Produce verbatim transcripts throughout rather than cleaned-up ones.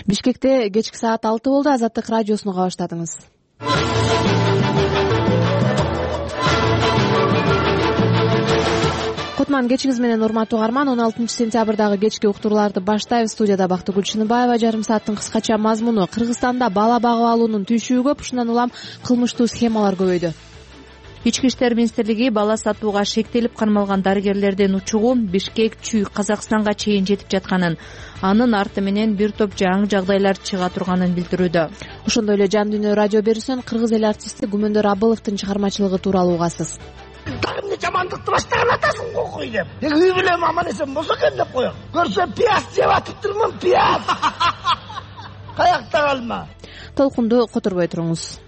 Бишкекте кечки саат алты болду. Азаттык радиосуну уга баштадыңыз. Кутман кечиңиз менен, урматтуу угарман. он алтынчы сентябрдагы кечки уктурууларды баштайбыз. Студияда Бактыгүл Чыныбаева. Жарым сааттын кыскача мазмуну: Кыргызстанда бала багып алуунун түйшүгү көп, ушундан улам кылмыштуу схемалар көбөйдү. Ички иштер министрлиги бала сатууга шектелип кармалган дарыгерлердин учугу Бишкек, Чүй, Казакстанга чейин жетип жатканын, анын арты менен бир топ жаңы жагдайлар чыга турганын билдирүүдө. Ошондой эле Жан Дүйнө радио берүүсүнөн кыргыз эл артисти Гүмөндөр Абыловдун чыгармачылыгы тууралуу угасыз. Дагы эмне жамандыкты баштаган атасың кокуй деп. Деги үй бүлөм аман эсен болсо экен деп коем. Көрсө пияз жеп атыптырмын, пияз. Каякта калма. Толкунду которбой туруңуз.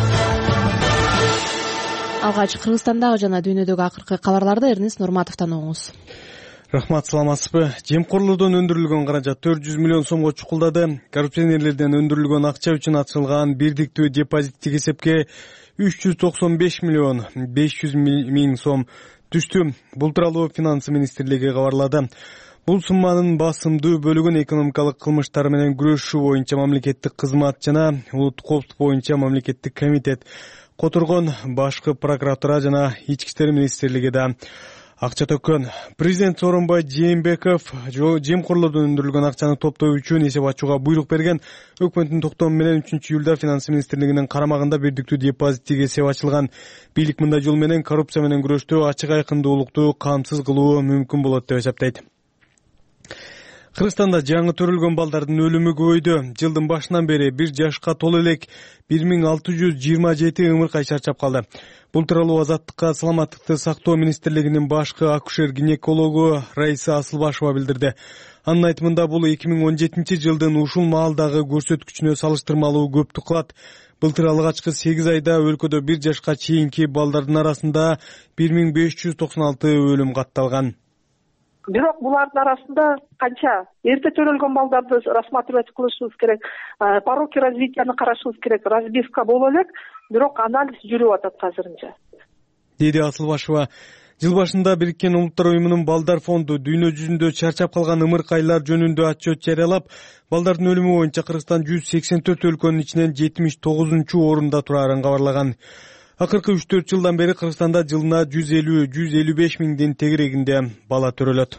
Алгач Кыргызстандагы жана дүйнөдөгү акыркы кабарларды Эрнест Нурматовдон угуңуз. Рахмат, саламатсызбы? Жемкорлордон өндүрүлгөн каражат төрт жүз миллион сомго чукулдады. Коррупционерлерден өндүрүлгөн акча үчүн ачылган бирдиктүү депозиттик эсепке үч жүз токсон беш миллион беш жүз миң сом түштү. Бул тууралуу Финансы министрлиги кабарлады. Бул сумманын басымдуу бөлүгүн экономикалык кылмыштар менен күрөшүү боюнча мамлекеттик кызмат жана улуттук коопсуздук боюнча мамлекеттик комитет которгон. Башкы прокуратура жана ички иштер министрлиги да акча төккөн. Президент Сооронбай Жээнбеков жемкорлордон өндүрүлгөн акчаны топтоо үчүн эсеп ачууга буйрук берген. Өкмөттүн токтому менен үчүнчү июлда Финансы министрлигинин карамагында бирдиктүү депозиттик эсеп ачылган. Бийлик мындай жол менен коррупция менен күрөштө ачык айкындуулукту камсыз кылуу мүмкүн болот деп эсептейт. Кыргызстанда жаңы төрөлгөн балдардын өлүмү көбөйдү. Жылдын башынан бери бир жашка толо элек бир миң алты жүз жыйырма жети ымыркай чарчап калды. Бул тууралуу Азаттыкка саламаттыкты сактоо министрлигинин башкы акушер-гинекологу Раиса Асылбашева билдирди. Анын айтымында бул эки миң он жетинчи жылдын ушул маалдагы көрсөткүчүнө салыштырмалуу көптүк кылат. Былтыр алгачкы сегиз айда өлкөдө бир жашка чейинки балдардын арасында бир миң беш жүз токсон алты өлүм катталган. Бирок булардын арасында канча эрте төрөлгөн балдарды рассматривать кылышыбыз керек, пороки развитияны карашыбыз керек, разбивка боло элек, бирок анализ жүрүп атат азырынча, деди Асылбашева. Жыл башында Бириккен Улуттар уюмунун балдар фонду дүйнө жүзүндө чарчап калган ымыркайлар жөнүндө отчет жарыялап, балдардын өлүмү боюнча Кыргызстан жүз сексен төрт өлкөнүн ичинен жетимиш тогузунчу орунда турарын кабарлаган. Акыркы үч төрт жылдан бери Кыргызстанда жылына жүз элүү — жүз элүү беш миңдин тегерегинде бала төрөлөт.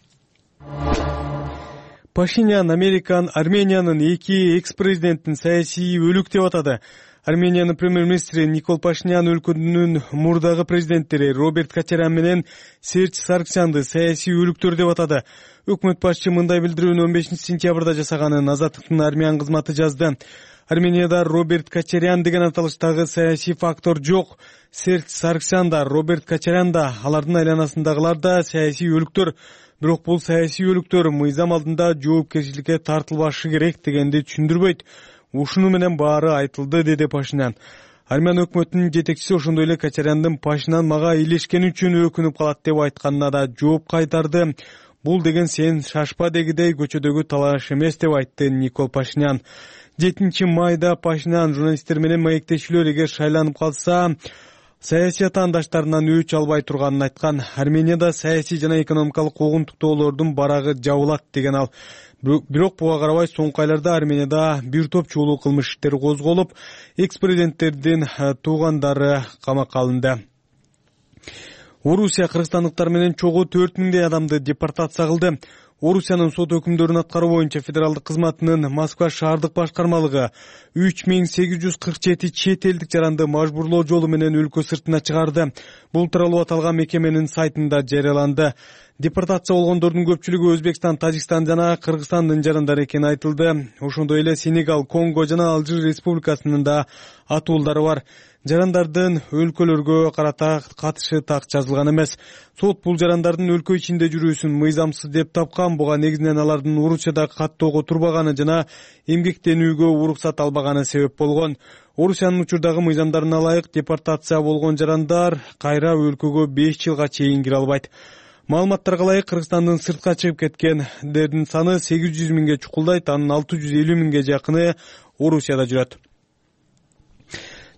Пашинян Американ Армениянын эки экс-президентин саясий өлүк деп атады. Армениянын премьер-министри Никол Пашинян өлкөнүн мурдагы президенттери Роберт Кочарян менен Серж Саргсянды саясий өлүктөр деп атады. Өкмөт башчы мындай билдирүүнү он бешинчи сентябрда жасаганын Азаттыктын Армян кызматы жазды. Арменияда Роберт Кочарян деген аталыштагы саясий фактор жок. Серж Саргсян да, Роберт Кочарян да, алардын айланасындагылар да саясий өлүктөр. Бирок бул саясий өлүктөр мыйзам алдында жоопкерчиликке тартылбашы керек дегенди түшүндүрбөйт. Ушуну менен баары айтылды, деди Пашинян. Армян өкмөтүнүн жетекчиси ошондой эле Кочаряндын Пашинян мага илешкени үчүн өкүнүп калат деп айтканына да жооп кайтарды. Бул деген сен шашпа дегидей көчөдөгү талаш эмес деп айтты Никол Пашинян. жетинчи майда Пашинян журналисттер менен маектешүүлөр эгер шайланып калса, саясий атаандаштарынан өч албай турганын айткан. Арменияда саясий жана экономикалык куугунтуктоолордун барагы жабылат деген ал. Бирок буга карабай соңку айларда Арменияда бир топ чуулуу кылмыш иштери козголуп, экс-президенттердин туугандары камакка алынды. Орусия кыргызстандыктар менен чогуу төрт миңдей адамды депортация кылды. Орусиянын сот өкүмдөрүн аткаруу боюнча федералдык кызматынын Москва шаардык башкармалыгы үч миң сегиз жүз кырк жети чет элдик жаранды мажбурлоо жолу менен өлкө сыртына чыгарды. Бул тууралуу аталган мекеменин сайтында жарыяланды. Депортация болгондордун көпчүлүгү Өзбекстан, Тажикстан жана Кыргызстандын жарандары экени айтылды. Ошондой эле Сенегал, Конго жана Алжир республикасынын да атуулдары бар. Жарандардын өлкөлөргө карата катышы так жазылган эмес. Сот бул жарандардын өлкө ичинде жүрүүсүн мыйзамсыз деп тапкан. Буга негизинен алардын Орусияда каттоого турбаганы жана эмгектенүүгө уруксат албаганы себеп болгон. Орусиянын учурдагы мыйзамдарына ылайык депортация болгон жарандар кайра өлкөгө беш жылга чейин кире албайт. Маалыматтарга ылайык Кыргызстандын сыртка чыгып кеткендердин саны сегиз жүз миңге чукулдайт, анын алты жүз элүү миңге жакыны Орусияда жүрөт.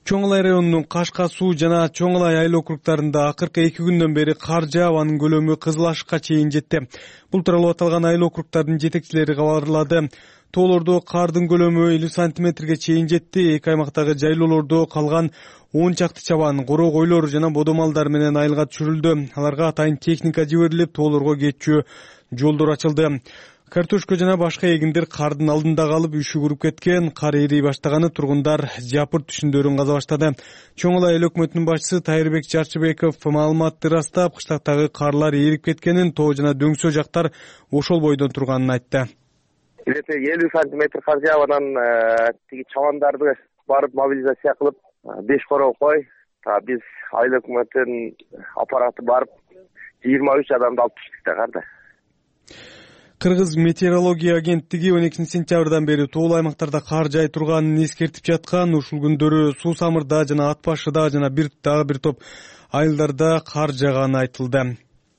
Чоң Алай районунун Кашка суу жана Чоң Алай айыл округдарында акыркы эки күндөн бери кар жаап, анын көлөмү Кызыл Ашыкка чейин жетти. Бул тууралуу аталган айыл округдардын жетекчилери кабарлады. Тоолордо кардын көлөмү элүү сантиметрге чейин жетти. Эки аймактагы жайлоолордо калган он чакты чабан, коро койлор жана бодо малдар менен айылга түшүрүлдү. Аларга атайын техника жиберилип, тоолорго кетчү жолдор ачылды. Картошка жана башка эгиндер кардын алдында калып үшүгүрүп кеткен. Кар эрий баштаганы тургундар жапырт түшүндөрүн каза баштады. Чоң Алай эл өкмөтүнүн башчысы Тайырбек Чарчыбеков маалыматты ырастап, кыштактагы карлар эрип кеткенин, тоо жана дөңсө жактар ошол бойдон турганын айтты. элүү сантиметр кар жаап, анан тиги чабандарды барып мобилизация кылып, беш короо кой, биз айыл өкмөтүнүн аппараты барып жыйырма үч адамды алып түштүк да карда. Кыргыз метеорология агенттиги он экинчи сентябрдан бери тоолуу аймактарда кар жай турганын эскертип жаткан. Ушул күндөрү Суу Самырда жана Ат Башыда жана бир дагы бир топ айылдарда кар жааганы айтылды.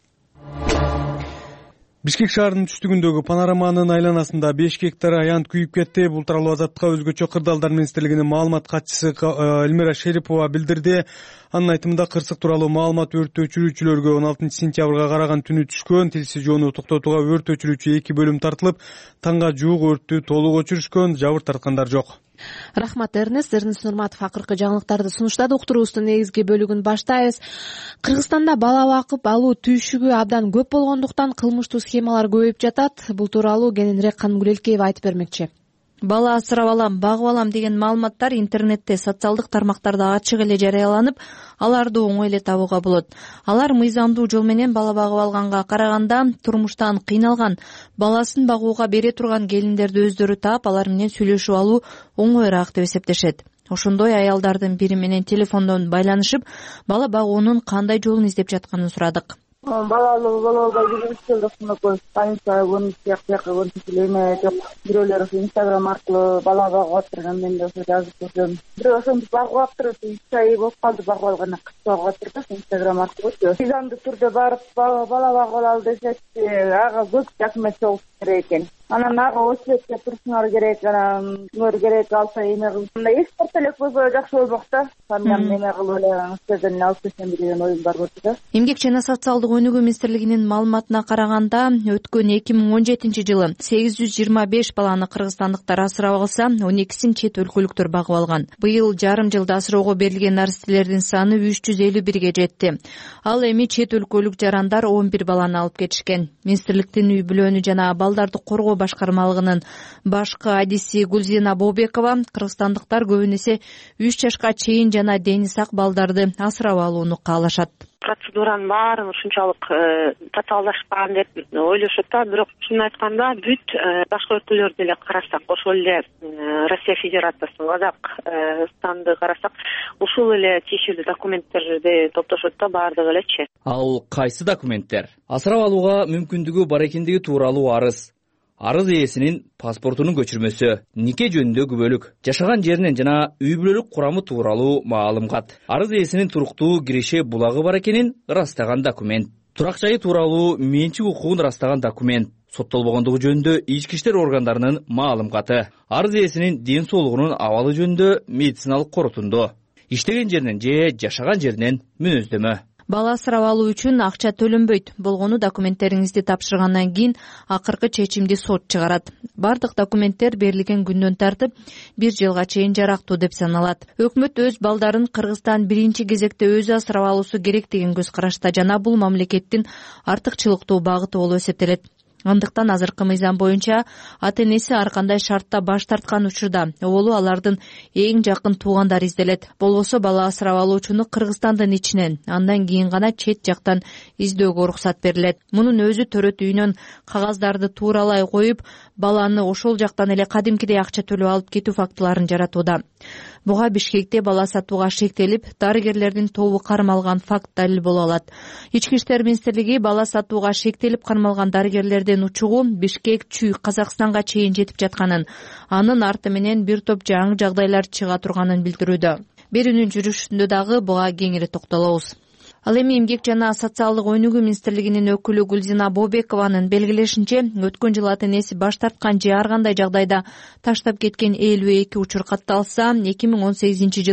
Бишкек шаарынын түштүгүндөгү Панораманын айланасында беш гектар аянт күйүп кетти. Бул тууралуу Азаттыкка өзгөчө кырдаалдар министрлигинин маалымат катчысы Элмира Шерипова билдирди. Анын айтымында кырсык тууралуу маалымат өрт өчүрүүчүлөргө он алтынчы сентябрга караган түнү түшкөн. Тилсиз жоону токтотууга өрт өчүрүүчү эки бөлүм тартылып, таңга жуук өрттү толук өчүрүшкөн, жабыр тарткандар жок. Рахмат Эрнест. Эрнест Нурматов акыркы жаңылыктарды сунуштады. Уктуруубуздун негизги бөлүгүн баштайбыз. Кыргызстанда бала бакып алуу түйшүгү абдан көп болгондуктан кылмыштуу схемалар көбөйүп жатат. Бул тууралуу кененирээк Канымгүл Айткеева айтып бермекчи. Бала асырап алам, багып алам деген маалыматтар интернетте, социалдык тармактарда ачык эле жарыяланып, аларды оңой эле табууга болот. Алар мыйзамдуу жол менен бала багып алганга караганда турмуштан кыйналган, баласын багууга бере турган келиндерди өздөрү таап, алар менен сүйлөшүп алуу оңоюраак деп эсептешет. Ошондой аялдардын бири менен телефондон байланышып, бала багуунун кандай жолун издеп жатканын сурадык. Балалуу боло албай жүрүп келдик. Канча он жакка он эле жок. Бирөөлөр Инстаграм аркылуу бала багып отурган, мен да ошо жазып көрдүм. Бирөө ошентип багып аптыр, үч ай болуп калды багып алганда, кыз багып атыр да Инстаграм аркылуу. Мыйзамдуу түрдө барып бала багып алалы десечи, ага көп документ чогултуш керек экен. Анан ага очередке турушуңар керек, анан кимөр керек, алса эме кылып. Мындай экспорт элек болсо жакшы болмок да. Андан эме кылып эле сиздерден алып кетсем деген оюм бар болчу да. Эмгек жана социалдык өнүгүү министрлигинин маалыматына караганда, өткөн эки миң он жетинчи жылы сегиз жүз жыйырма беш баланы кыргызстандыктар асырап алса, он экисин чет өлкөлүктөр багып алган. Быйыл жарым жылда асыроого берилген наристелердин саны үч жүз элүү бирге жетти. Ал эми чет өлкөлүк жарандар он бир баланы алып кетишкен. Министрликтин үй бүлөнү жана балдарды коргоо башкармалыгынын башкы адиси Гүлзина Бобекова кыргызстандыктар көбүн эсе үч жашка чейин жана дени сак балдарды асырап алууну каалашат. Процедуранын баарын ушунчалык татаалдашкан деп ойлошот да, бирок чынын айтканда бүт башка өлкөлөрдү эле карасак, ошол эле Россия Федерациясын, Казакстанды карасак, ушул эле тиешелүү документтерди топтошот да, баардыгы элечи. Ал кайсы документтер? Асырап алууга мүмкүндүгү бар экендиги тууралуу арыз, арыз ээсинин паспортунун көчүрмөсү, нике жөнүндөгү бөлүк, жашаган жеринен жана үй бүлөлүк курамы тууралуу маалымат, арыз ээсинин туруктуу киреше булагы бар экенин ырастаган документ, турак жайы тууралуу менчик укугун ырастаган документ, соттолбогондугу жөнүндө ички иштер органдарынын маалыматы, арыз ээсинин ден соолугунун абалы жөнүндө медициналык корутунду, иштеген жеринен же жашаган жеринен мүнөздөмө. Бала асырап алуу үчүн акча төлөнбөйт болгону документтериңизди тапшыргандан кийин акыркы чечимди сот чыгарат. Бардык документтер берилген күндөн тартып бир жылга чейин жарактуу деп саналат. Өкмөт өз балдарын Кыргызстан биринчи кезекте өзү асырап алуусу керек деген көз карашта жана бул мамлекеттин артыкчылыктуу багыты болуп эсептелет. Андыктан азыркы мыйзам боюнча ата-энеси ар кандай шартта баш тарткан учурда оболу алардын эң жакын туугандары изделет. Болбосо бала асырап алуучуну Кыргызстандын ичинен, андан кийин гана чет жактан издөөгө уруксат берилет. Мунун өзү төрөт үйүнөн кагаздарды тууралай коюп, баланы ошол жактан эле кадимкидей акча төлөп алып кетүү фактыларын жаратууда. Буга Бишкекте бала сатууга шектелип, дарыгерлердин тобу кармалган факт далил боло алат. Ички иштер министрлиги бала сатууга шектелип кармалган дарыгерлердин учугу Бишкек Чүй Казакстанга чейин жетип жатканын, анын арты менен бир топ жаңы жагдайлар чыга турганын билдирүүдө. Берүүнүн жүрүшүндө дагы буга кеңири токтолобуз. Ал эми Эмгек жана социалдык өнүгүү министрлигинин өкүлү Гүлзина Бобекованын белгилешинче, өткөн жылы ата-энеси баш тарткан же ар кандай жагдайда таштап кеткен элүү эки учур катталса, эки миң он сегизинчи жылы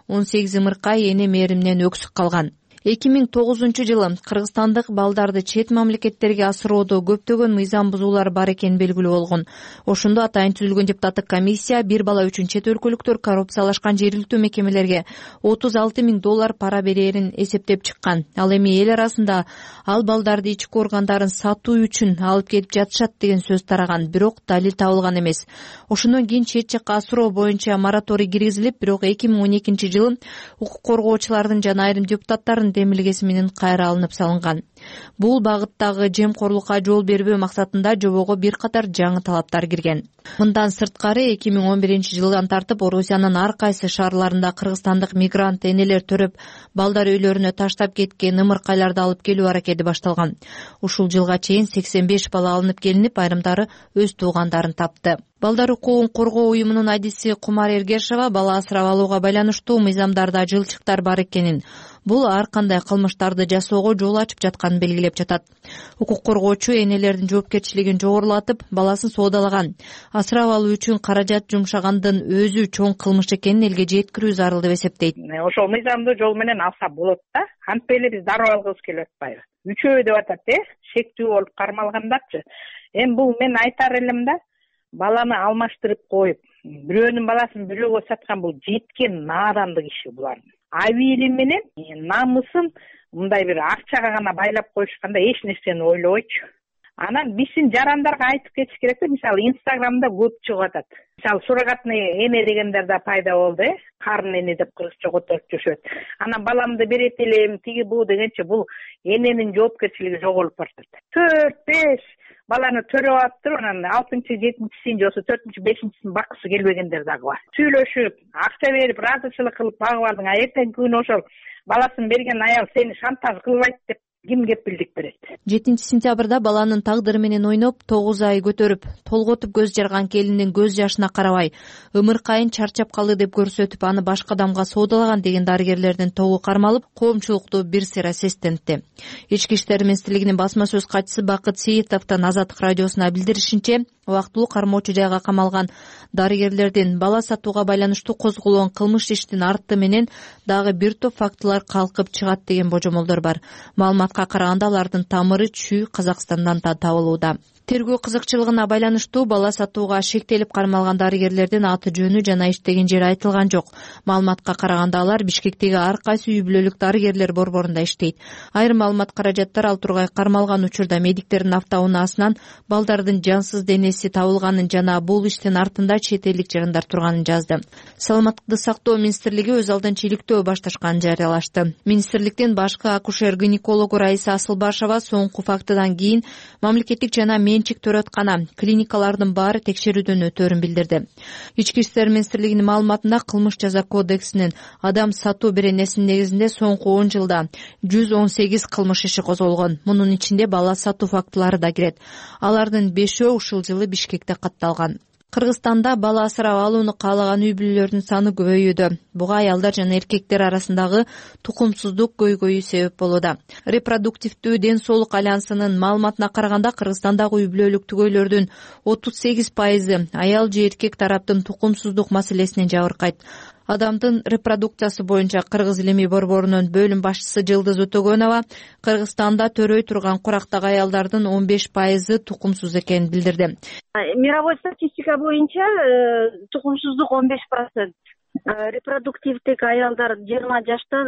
он сегиз ымыркай эне мээриминен өксүк калган. эки миң тогузунчу жылы кыргызстандык балдарды чет мамлекеттерге асыроодо көптөгөн мыйзам бузуулар бар экени белгилүү болгон. Ошондо атайын түзүлгөн депутаттык комиссия бир бала үчүн чет өлкөлүктөр коррупциялашкан жергиликтүү мекемелерге отуз алты миң доллар пара берээрин эсептеп чыккан. Ал эми эл арасында ал балдарды ички органдарын сатуу үчүн алып келип жатышат деген сөз тараган, бирок далил табылган эмес. Ошондон кийин чет жакка асыроо боюнча мораторий киргизилип, бирок эки миң он экинчи жылы укук коргоочулардын жана айрым депутаттардын демилгеси менен кайра алынып салынган. Бул багыттагы жемкорлукка жол бербөө максатында жобого бир катар жаңы талаптар кирген. Мындан сырткары эки миң он биринчи жылдан тартып Орусиянын ар кайсы шаарларында кыргызстандык мигрант энелер төрөп балдар үйлөрүнө таштап кеткен ымыркайларды алып келүү аракети башталган. Ушул жылга чейин сексен беш бала алынып келинип, айрымдары өз туугандарын тапты. Балдар укугун коргоо уюмунун адиси Кумар Эргешова бала асырап алууга байланыштуу мыйзамдарда жылчыктар бар экенин, бул ар кандай кылмыштарды жасоого жол ачып жатканын белгилеп жатат. Укук коргоочу энелердин жоопкерчилигин жогорулатып, баласын соодалаган, асырап алуу үчүн каражат жумшагандын өзү чоң кылмыш экенин элге жеткирүү зарыл деп эсептейт. Ошол мыйзамды жол менен алса болот да. Антип эле биз дароо алгыбыз келип атпайбы. Үчөө деп атат, э, шектүү болуп кармалгандарчы. Эми бул мен айтар элем да, баланы алмаштырып коюп, бирөөнүн баласын бирөөгө саткан бул жеткен наадандык иши булардын. Абийли менен намысын мындай бир акчага гана байлап коюшканда эч нерсени ойлобойчу. Анан биздин жарандарга айтып кетиш керек да, мисалы Инстаграмда көп чыгып атат. Мисалы суррогатный эне дегендер да пайда болду, э, карын эне деп кыргызча которуп жүрүшөт. Анан баламды берет элем, тиги бу дегенче бул эненин жоопкерчилиги жоголуп баратат. төрт беш баланы төрөп алыптыр, анан алтынчы, жетинчисин же болбосо төртүнчү, бешинчисин баккысы келбегендер дагы бар. Сүйлөшүп, акча берип, ыраазычылык кылып багып алдың, а эртеңки күнү ошол баласын берген аял сени шантаж кылбайт деп ким кепилдик берет? жетинчи сентябрда баланын тагдыры менен ойноп, тогуз ай көтөрүп, толготуп көз жарган келиндин көз жашына карабай, ымыркайын чарчап калды деп көрсөтүп, аны башка адамга соодалаган деген дарыгерлердин тобу кармалып, коомчулукту бир сыйра сестентти. Ички иштер министрлигинин басма сөз катчысы Бакыт Сейитовдун Азаттык радиосуна билдиришинче, убактылуу кармоочу жайга камалган дарыгерлердин бала сатууга байланыштуу козголгон кылмыш иштин арты менен дагы бир топ фактылар калкып чыгат деген божомолдор бар. Маалыматка караганда алардын тамыры чүй Казакстандан да табылууда. Тергөө кызыкчылыгына байланыштуу бала сатууга шектелип кармалган дарыгерлердин аты жөнү жана иштеген жери айтылган жок. Маалыматка караганда алар Бишкектеги ар кайсы үй бүлөлүк дарыгерлер борборунда иштейт. Айрым маалымат каражаттар ал тургай кармалган учурда медиктердин автоунаасынан балдардын жансыз денеси табылганын жана бул иштин артында чет элдик жарандар турганын жазды. Саламаттыкты сактоо министрлиги өз алдынча иликтөө башташканын жарыялашты. Министрликтин башкы акушер-гинекологу Раиса Асылбашева соңку фактыдан кийин мамлекеттик жана менчик төрөткана клиникалардын баары текшерүүдөн өтөөрүн билдирди. Ички иштер министрлигинин маалыматында кылмыш жаза кодексинин адам сатуу беренесинин негизинде соңку он жылда жүз он сегиз кылмыш иши козголгон. Мунун ичинде бала сатуу фактылары да кирет. Алардын бешөө ушул жылы Бишкекте катталган. Кыргызстанда бала асырап алууну каалаган үй бүлөлөрдүн саны көбөйүүдө. Буга аялдар жана эркектер арасындагы тукумсуздук көйгөйү себеп болууда. Репродуктивдүү ден соолук альянсынын маалыматына караганда Кыргызстандагы үй бүлөлүк түгөйлөрдүн отуз сегиз пайызы аял же эркек тараптын тукумсуздук маселесинен жабыркайт. Адамдын репродукциясы боюнча Кыргыз илимий борборунун бөлүм башчысы Жылдыз Өтөгөнова Кыргызстанда төрөй турган курактагы аялдардын он беш пайызы тукумсуз экенин билдирди. Мировой статистика боюнча тукумсуздук он беш процент. Репродуктивдик аялдар жыйырма жаштан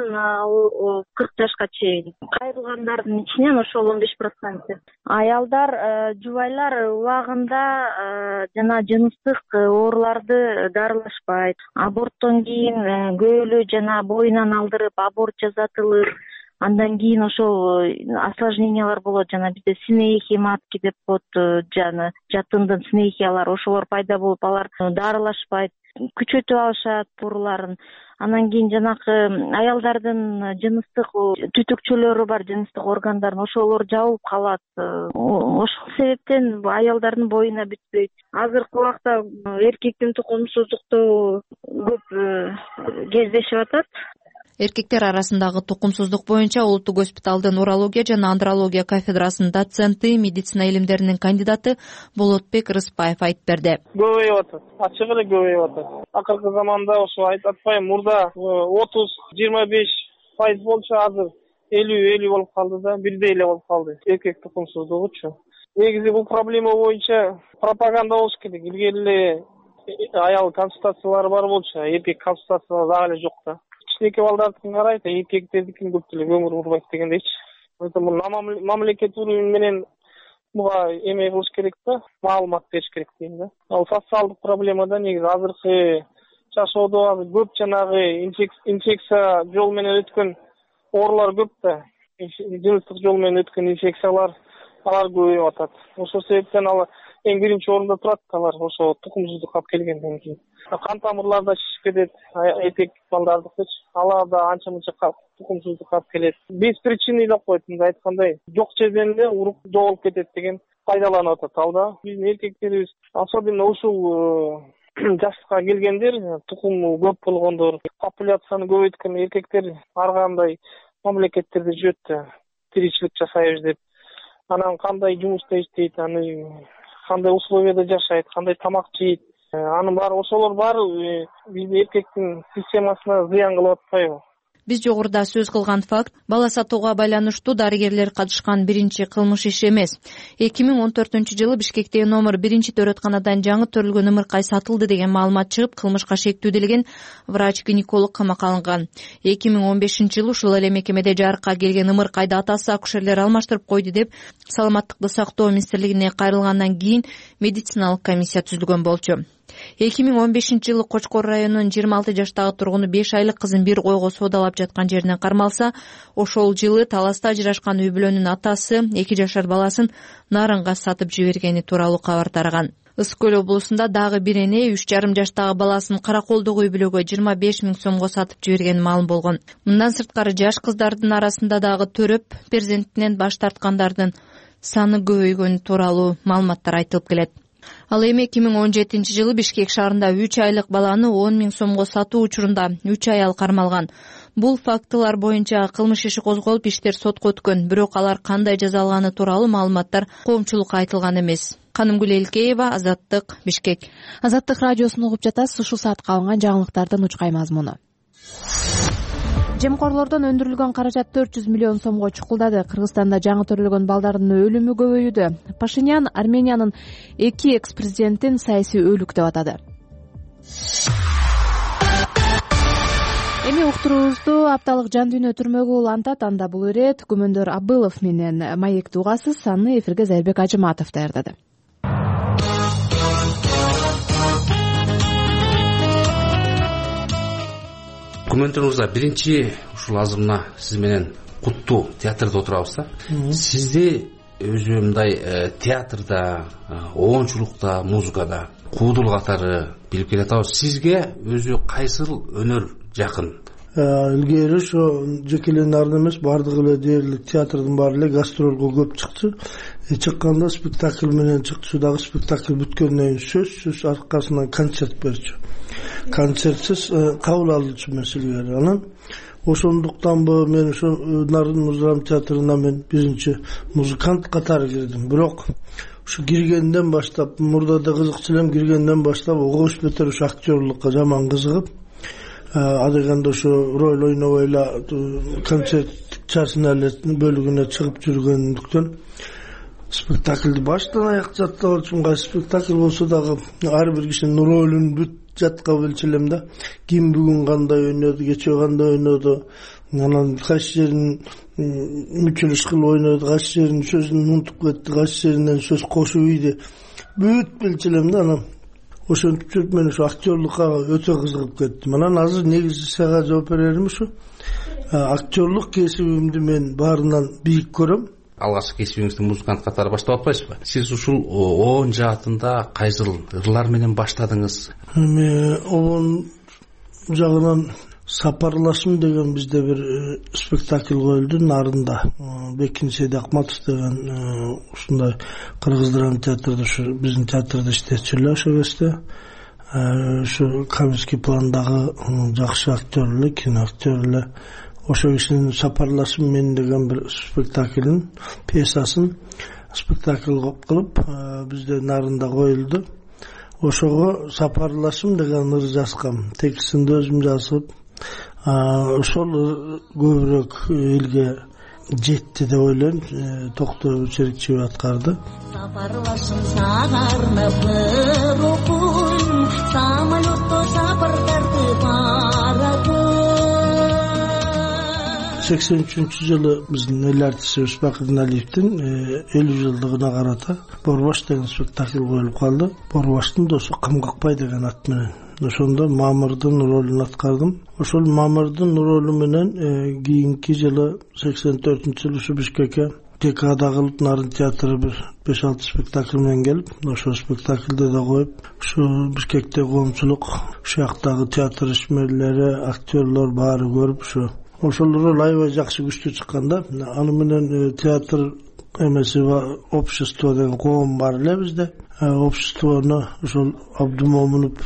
кырк жашка чейин. Кайрылгандардын ичинен ошол он беш процент. Аялдар, жубайлар убагында жана жыныстык ооруларды дарылашпайт. Аборттон кийин көөлү жана боюнан алдырып аборт жасатылып, андан кийин ошол осложнениялар болот, жана бизде снехи матки деп коет, жана жатындын снехиялар, ошолор пайда болуп, алар дарылашпайт, күчөтүп алышат ооруларын. Анан кийин жанакы аялдардын жыныстык түтүкчөлөрү бар, жыныстык органдарын, ошолор жабылып калат. Ошол себептен аялдардын боюна бүтпөйт. Азыркы убакта эркектин тукумсуздукту көп кездешип атат. Эркектер арасындагы тукумсуздук боюнча Улуттук госпиталдын урология жана андрология кафедрасынын доценти, медицина илимдеринин кандидаты Болотбек Рыспаев айтып берди. Көбөйүп атат, ачык эле көбөйүп атат. Акыркы заманда ошо айтып атпайм, мурда отуз жыйырма беш пайыз болчу, азыр элүү элүү болуп калды да, бирдей эле болуп калды эркек тукумсуздугучу. Негизи бул проблема боюнча пропаганда болуш керек. Илгери эле аял консультациялары бар болчу, эркек консультациялары дагы эле жок да. Кичинекей балдардыкын карайт, эркектердикин көп деле көңүл бурбайт дегендейчи. Поэтому мамлекет уровень менен буга эме кылыш керек да, маалымат бериш керек дейм да. Ал социалдык проблемада негизи азыркы жашоодо көп жанагы инфекция жол менен өткөн оорулар көп да. Жыныстык жол менен өткөн инфекциялар алар көбөйүп атат. Ошол себептен ал эң биринчи орунда турат алар, ошо тукумсуздукка алып келгенден кийин. Кан тамырларда шишип кетет, эркек балдардыкычы. Алар да анча мынча тукумсуздукка алып келет. Без причины деп коет, мындай айткандай, жок жерден эле уруп жоголуп кетет деген пайдаланып атат ал да. Биздин эркектерибиз, особенно ушул жашка келгендер, тукуму көп болгондор, популяцияны көбөйткөн эркектер ар кандай мамлекеттерде жүрөт да, тиричилик жасайбыз деп. Анан кандай жумушта иштейт, аны кандай условияда жашайт, кандай тамак жейт, анын баары ошолор баары биздин эркектин системасына зыян кылып атпайбы? Биз жогоруда сөз кылган факт бала сатууга байланыштуу дарыгерлер катышкан биринчи кылмыш иш эмес. эки миң он төртүнчү жылы Бишкектеги номер биринчи төрөтканадан жаңы төрөлгөн ымыркай сатылды деген маалымат чыгып, кылмышка шектүүделген врач-гинеколог камакка алынган. эки миң он бешинчи жылы ушул эле мекемеде жарыкка келген ымыркайды атасы акушерлер алмаштырып койду деп Саламаттыкты сактоо министрлигине кайрылгандан кийин медициналык комиссия түзүлгөн болчу. эки миң он бешинчи жылы Кочкор районунун жыйырма алты жаштагы тургуну беш айлык кызын бир койго соодалап жаткан жеринен кармалса, ошол жылы Таласта ажырашкан үй бүлөнүн атасы эки жашар баласын нарынга сатып жибергени тууралуу кабар тараган. Ысык Көл облусунда дагы бир эне үч жарым жаштагы баласын Караколдогу үй бүлөгө жыйырма беш миң сомго сатып жибергени маалым болгон. Мындан сырткары жаш кыздардын арасында дагы төрөп перзентинен баш тарткандардын саны көбөйгөнү тууралуу маалыматтар айтылып келет. Ал эми эки миң он жетинчи жылы Бишкек шаарында үч айлык баланы он миң сомго сатуу учурунда үч аял кармалган. Бул фактылар боюнча кылмыш иши козголуп, иштер сотко өткөн, бирок алар кандай жазаланганы тууралуу маалыматтар коомчулукка айтылган эмес. Канымгүл Элкеева, Азаттык, Бишкек. Азаттык радиосун угуп жатасыз. Ушул саатка алынган жаңылыктардын учкай мазмуну. Жемкорлордон өндүрүлгөн каражат төрт жүз миллион сомго чукулдады. Кыргызстанда жаңы төрөлгөн балдардын өлүмү көбөйүүдө. Пашинян Армениянын эки экс-президентин саясий өлүк деп атады. Эми уктуруубузду апталык жан дүйнө түрмөгү улантат. Анда бул ирет Күмөндөр Абылов менен маекти угасыз. Аны эфирге Зайырбек Ажыматов даярдады. Күмөндөр мырза, биринчи ушул азыр мына сиз менен куттуу театрда отурабыз да. Сизди өзү мындай театрда, оончулукта, музыкада куудул катары билип келатабыз. Сизге өзү кайсыл өнөр жакын? Илгери ошо жекелеген эмес, баардыгы эле дээрлик театрдын баары эле гастролго көп чыкты. Чыкканда спектакль менен чыкты. Шу дагы спектакль бүткөндөн кийин сөзсүз аркасынан концерт берчү. Концертсиз кабыл алуучу эмес илгери. Анан ошондуктанбы мен ошо Нарын музыка театрына мен биринчи музыкант катары кирдим. Бирок ушу киргенден баштап, мурда да кызыкчу элем, киргенден баштап огош бетер ушу актерлукка жаман кызыгып, адегенде ошо роль ойнобой эле концерт чарсына бөлүгүнө чыгып жүргөндүктөн спектакльди баштан аяк жаттап алчумун. Кайсы спектакль болсо дагы ар бир кишинин ролун бүт жатка билчү элем да. Ким бүгүн кандай ойноду, кечээ кандай ойноду, анан кайсы жерин мүчүлүш кылып ойноду, кайсы жерин сөзүн унутуп кетти, кайсы жеринен сөз кошуп ийди, бүт билчү элем да. Анан ошентип жүрүп мен ошо актерлукка өтө кызыгып кеттим. Анан азыр негизи сага жооп берерим ушу. Актерлук кесибимди мен баарынан бийик көрөм. Алгачкы кесибиңизди музыкант катары баштап атпайсызбы? Сиз ушул оон жаатында кайсыл ырлар менен баштадыңыз? Эми оон жагынан Сапарлашым деген бизде бир спектакль коюлду Нарында. Бекин Сейдакматов деген ушундай кыргыз драма театрда, ушу биздин театрда иштечү эле ошол кезде. ушу коммерческий пландагы жакшы актер эле, кино актер эле. Ошо кишинин Сапарлашым мен деген бир спектаклин, пьесасын спектакль кылып бизде нарында коюлду. Ошого Сапарлашым деген ыр жазгам. Текстин өзүм жазып, ошол көбүрөөк элге жетти деп ойлойм. Токтор Черикчиев аткарды. Сапарлашым сагарнып окуйм, самолетто сапар тартып барады. сексен үчүнчү жылы биздин эл артисибиз Бакыр Налиевдин элүү жылдыгына карата Борбаш деген спектакль коюлуп калды. Борбаштын досу Кым Какпай деген ат менен. Ошондо Мамырдын ролун аткардым. Ошол Мамырдын ролу менен кийинки жылы сексен төртүнчү жылы Бишкекке Декада кылып Нарын театры бир беш алты спектакль менен келип, ошол спектакльде да коюп, ушу Бишкекте коомчулук, ушул жактагы театр ишмерлери, актерлор баары көрүп, ушу ошол роль аябай жакшы күчтүү чыккан да. Аны менен театр эмеси общество деген коом бар эле бизде. Обществону ошол Абдумомунов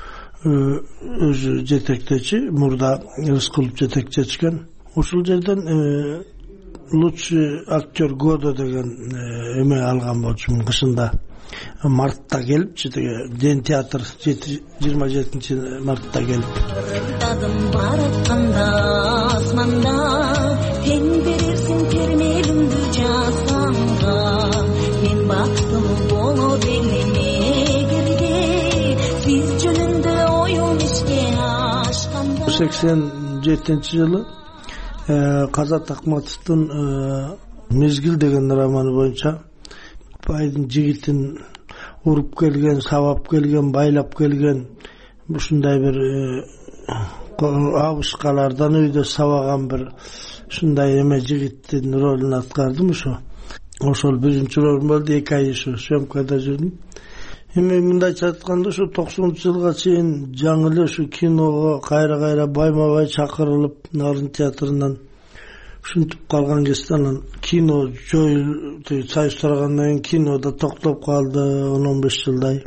өзү жетектечи, мурда Рыскулов жетектечкен. Ошол жерден лучший актер года деген эме алган болчумун кышында. Мартта келип, Ден театр жыйырма жетинчи мартта келип. Тадым баратканда асманда, тең берерсиң термелимди жасанга. Мен бактылуу болот элем эгерде, сиз жөнүндө оюм ишке ашканда. сексен жетинчи жылы Казат Акматовдун Мезгил деген романы боюнча байдын жигитин уруп келген, сабап келген, байлап келген, ушундай бир абышкалардан үйдө сабаган бир ушундай эме жигиттин ролун аткардым. Ошо ошол биринчи ролум болду. эки ай ушу съемкада жүрдүм. Эми мындайча айтканда ушу токсонунчу жылга чейин жаңы эле ушу киного кайра кайра байма бай чакырылып Нарын театрынан ушинтип калган кезде анан кино жоюл союз тарагандан кийин кино да токтоп калды он он беш жылдай.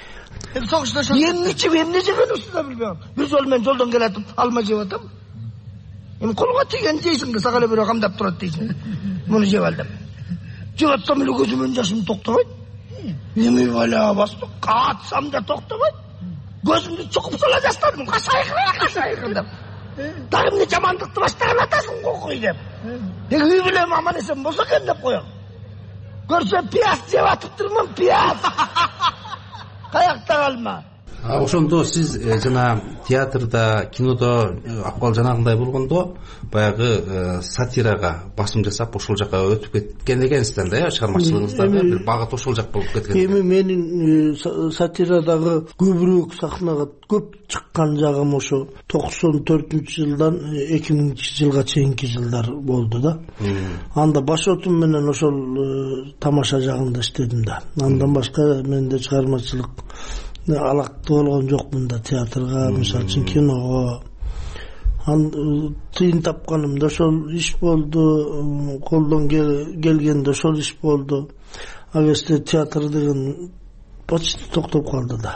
Эмне жеп эмне жегенибизди да билбейм. Бир жолу мен жолдон келатып алма жеп атам. Эми колго тийген дейсиң, сага эле бирөө камдап турат дейсиң. Муну жеп ал деп. Жеп атсам эле көзүмөн жашым токтобойт. Эми бала бастык катсам да токтобойт. Көзүмдү чукуп сала жастадым. Кашайкыр, кашайкыр деп. Дагы эмне жамандыкты баштаган атасың кокуй деп. Эми үй билем аман эсен болсо экен деп коем. Көрсө пияз жеп атыптырмын, пияз. Каякта калма. Ошондо сиз жана театрда, кинодо акыбал жанагындай болгондо баягы сатирага басым жасап ошол жака өтүп кеткен экенсиз да, чыгармачылыгыңызда бир багыт ошол жак болуп кеткен. Эми менин сатирадагы көбүрөөк сахнага көп чыккан жагым ошо токсон төртүнчү жылдан эки миңинчи жылга чейинки жылдар болду да. Анда башотум менен ошол тамаша жагында иштедим да. Андан башка менде чыгармачылык алакты болгон жокмун да театрга, мисалы үчүн киного. Тыйын тапканымда ошол иш болду, колдон келгенде ошол иш болду. Ал кезде театр деген почти токтоп калды да.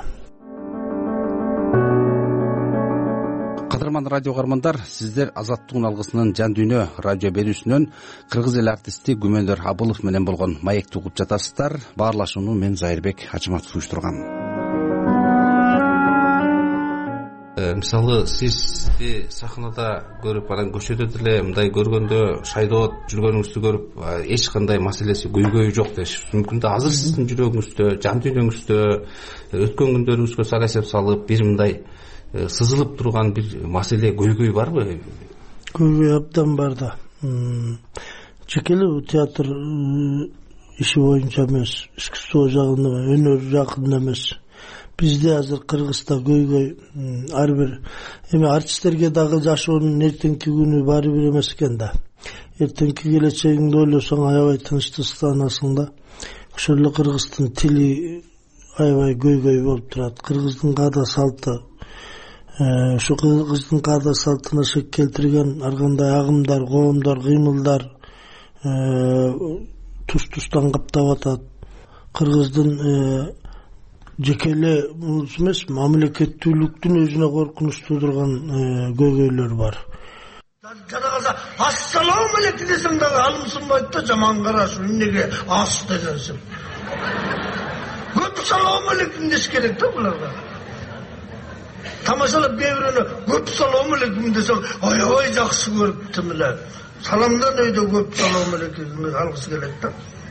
Кадырман радио каармандар, сиздер Азаттыктын алгысынын Жан дүйнө радио берүүсүнөн кыргыз эл артисти Күмөндөр Абылов менен болгон маекти угуп жатасыздар. Баарлашууну мен Зайырбек Ачыматов уюштургам. Мисалы сизди сахнада көрүп, анан көчөдө деле мындай көргөндө шайдоот жүргөнүңүздү көрүп эч кандай маселеси көйгөйү жок деш мүмкүн да. Азыр сиздин жүрөгүңүздө, жан дүйнөңүздө өткөн күндөрүңүзгө сал эсеп салып бир мындай сызылып турган бир маселе, көйгөй барбы? Көйгөй абдан бар да. Чекели театр иши боюнча эмес, искусство жагында, өнөр жагында эмес. Бизде азыр Кыргызда көйгөй ар бир эми артисттерге дагы жашоонун эртеңки күнү баары бир эмес экен да. Эртеңки келечегиңди ойлосоң аябай тынчтыксызданасың да. Ошол эле кыргыздын тили аябай көйгөй болуп турат. Кыргыздын каада салты, ошо кыргыздын каада салтына шек келтирген ар кандай агымдар, коомдор, кыймылдар туш-туштан каптап атат. Кыргыздын жеке эле эмес, мамлекеттүүлүктүн өзүнө коркунуч туудурган көйгөйлөр бар. Жана калса ассалам алейкум десең дагы алымсынбайт да, жаман караш, эмнеге ас дегенсиң. Көп салам алейкум деш керек да буларга. Тамашалап бирөөнө көп салам алейкум десең, аябай жакшы көрүптүм эле. Саламдан өйдө көп салам алейкум алгысы келет да.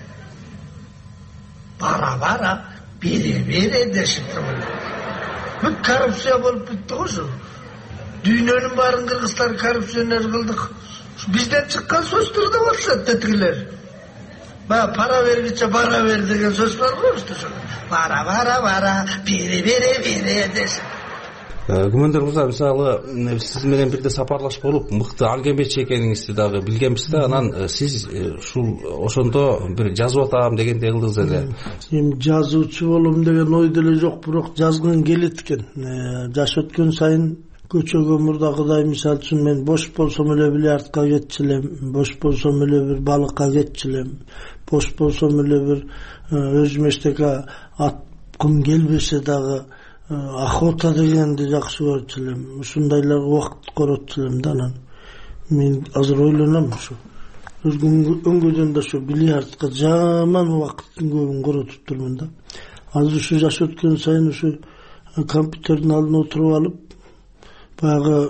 Бара бара бере бере дешиптир. Бүт коррупция болуп бүттү го ошо. Дүйнөнүн баарын кыргыздар коррупционер кылдык. Бизден чыккан сөздөр да болчу тетигилер. Ба пара бергиче бара бер деген сөз бар го ошто. Бара бара бара бере бере бере деш. Күмөндөр мырза, мисалы сиз менен бирде сапарлашып болуп мыкты алгемечи экениңизди дагы билгенбиз да, анан сиз ушул ошондо бир жазып атам дегендей кылдыңыз эле. Эми жазуучу болом деген ой деле жок, бирок жазгым келет экен. Жаш өткөн сайын көчөгө мурдагыдай, мисалы үчүн мен бош болсом эле бильярдка кетчү элем, бош болсом эле бир балыкка кетчү элем, бош болсом эле бир өзүм эчтеке аткым келбесе дагы охота дегенди жакшы көрчү элем. Ушундайларга убакыт коротчу элем да. Анан мен азыр ойлоном, ушу өңгөдөн да ушу бильярдка жаман убакыттын көбүн коротуп турмун да. Азыр ушу жаш өткөн сайын ушу компьютердин алдына отуруп алып, баягы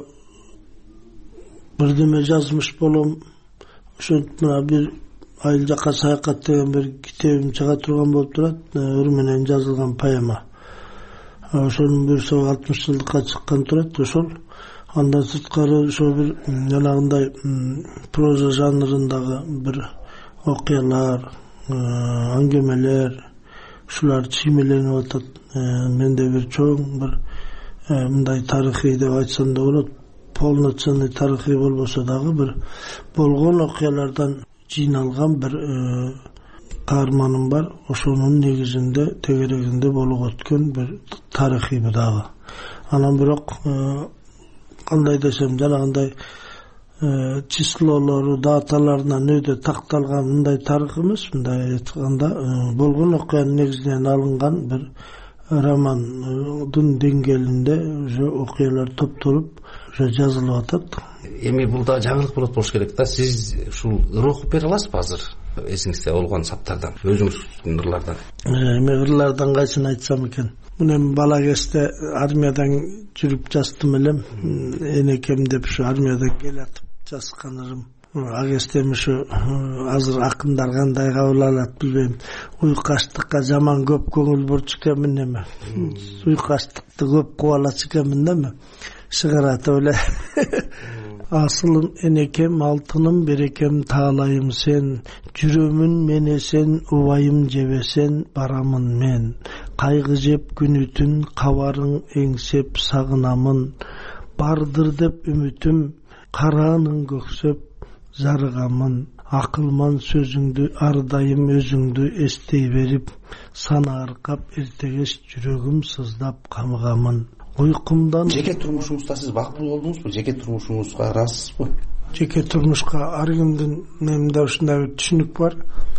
бирдеме жазмыш болом. Ошентип мына бир айыл жака саякат деген бир китебим чыга турган болуп турат, ыр менен жазылган поэма. Ошонун бир соо алтымыш жылдыкка чыккан турат ошол. Андан сырткары ошо бир жанагындай проза жанрындагы бир окуялар, аңгемелер, ушулар чиймеленип атат. Менде бир чоң бир мындай тарыхый деп айтсам да болот, полноценный тарыхый болбосо дагы бир болгон окуялардан жыйналган бир каарманым бар. Ошонун негизинде тегерегинде болуп өткөн бир тарыхый дагы. Анан бирок кандай десем, жанагындай числолору, даталарынан өйдө такталган мындай тарых эмес, мындай айтканда болгон окуянын негизинен алынган бир романдын деңгээлинде уже окуялар топтолуп уже жазылып атат. Эми бул да жаңылык болот болуш керек да. Сиз ушул ыр окуп бере аласызбы азыр? Эсиңизде болгон саптардан, өзүңүздүн ырлардан. Эми ырлардан кайсын айтсам экен? Мен бала кезде армиядан жүрүп жаздым элем. Энекем деп ушу армиядан келатып жазган ырым. А кезде ушу азыр акындар кандай кабыл алат билбейм. Уйкаштыкка жаман көп көңүл бурчу экенмин эме. Уйкаштыкты көп кубалачу экенмин да мен. Шыгаратып эле. Асылым энекем, алтыным берекем таалайым сен, жүрөмүн менесен, убайым жебесен, барамын мен. Кайгы жеп күнү түн, кабарың эңсеп сагынамын. Бардыр деп үмүтүм, караанын көксөп зарыгамын. Акылман сөзүңдү, ардайым өзүңдү эстей берип, сана аркап эртегеш жүрөгүм сыздап камыгамын. Уйкумдан жеке турмушуңузда сиз бакыттуу болдуңузбу? Жеке турмушуңузга ыраазсызбы? Жеке турмушка ар кимдин менде ушундай бир түшүнүк бар.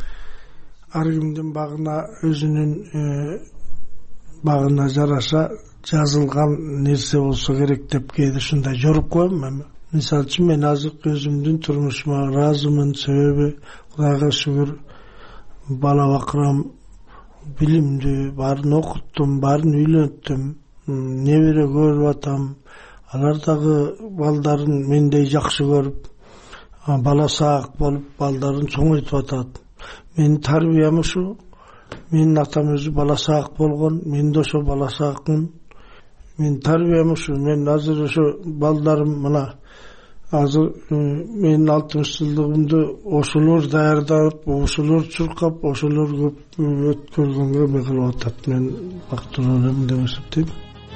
Ар кимдин багына өзүнүн багына жараша жазылган нерсе болсо керек деп кээде ушундай жоруп коем. Мисалы үчүн мен азыр өзүмдүн турмушума ыраазымын. Себеби Кудайга шүгүр бала бакырам, билимдүү, баарын окуттум, баарын үйлөнттүм. Небере көрүп атам. Алар дагы балдарын мендей жакшы көрүп, бала саак болуп, балдарын чоңойтуп атат. Менин тарбиям ушу. Менин атам өзү бала саак болгон, мен да ошо бала саакмын. Менин тарбиям ушу. Мен азыр ошо балдарым мына азыр менин алтымыш жылдыгымды ошолор даярдап, ошолор чуркап, ошолор көп өткөргөнгө эме кылып атат. Мен бактылуу элем деп эсептейм.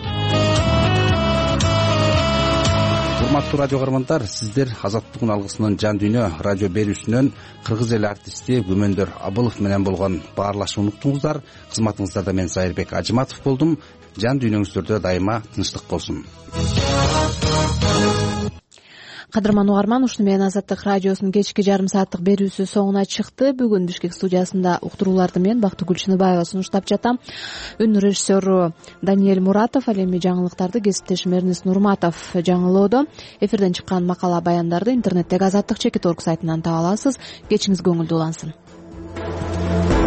Урматтуу радио көрөрмандар, сиздер Азаттыктын алгысынын жан дүйнө радио берүүсүнөн кыргыз эл артисти Күмөндөр Абылов менен болгон баарлашууну уктуңуздар. Кызматыңыздарда мен Сайырбек Ажыматов болдум. Жан дүйнөңүздөрдө дайыма тынчтык болсун. кадырман угарман, ушуну менен Азаттык радиосунун кечки жарым сааттык берүүсү соңуна чыкты. Бүгүн Бишкек студиясында уктурууларды мен Бактыгүл Чыныбаева сунуштап жатам. Үн режиссеру Даниэль Муратов, ал эми жаңылыктарды кесиптешим Эрнест Нурматов жаңылоодо. Эфирден чыккан макала баяндарды интернеттеги азаттык чекит орг сайтынан таба аласыз. Кечиңиз көңүлдүү улансын.